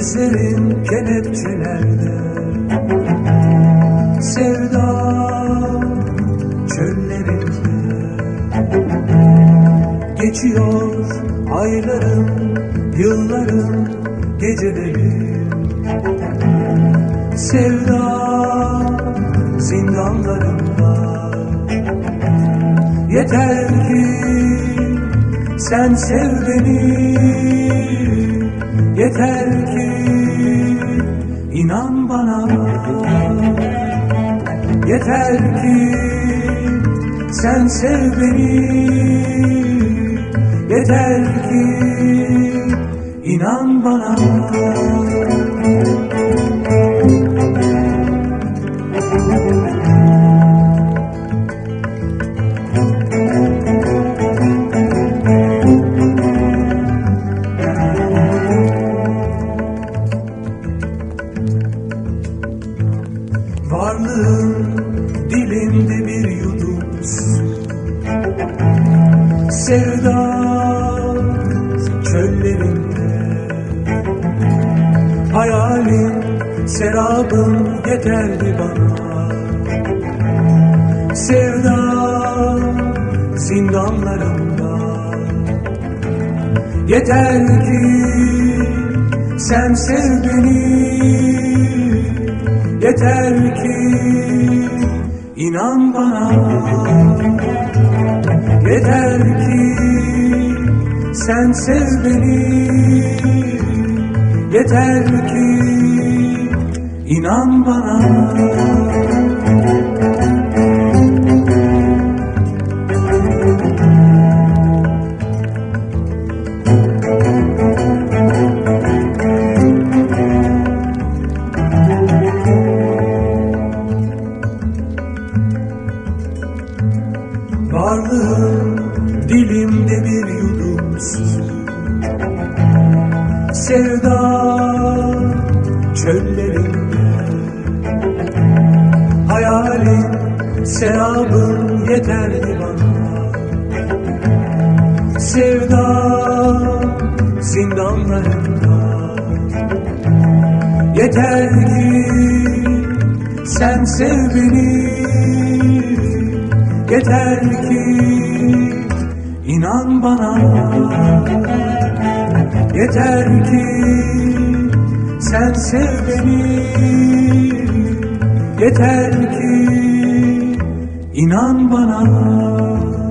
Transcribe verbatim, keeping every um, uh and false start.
gözlerin kelepçelerde, sevda çöllerinde. Geçiyor aylarım, yıllarım, gecelerim, sevda zindanlarında. Yeter ki sen sev beni, yeter ki inan bana, yeter ki sen sev beni, yeter ki inan bana. Varlığın dilimde bir yudum su, sevda çöllerinde. Hayalim, serabım yeterdi bana, sevda zindanlarında. Yeter ki sen sev beni, yeter ki inan bana, yeter ki sen sev beni, yeter ki inan bana. Varlığım dilimde bir yudum su, sevda çöllerinde. Hayalim, serabım yeterdi bana, sevda zindanlarında. Yeter ki sen sev beni, yeter ki inan bana, yeter ki sen sev beni, yeter ki inan bana.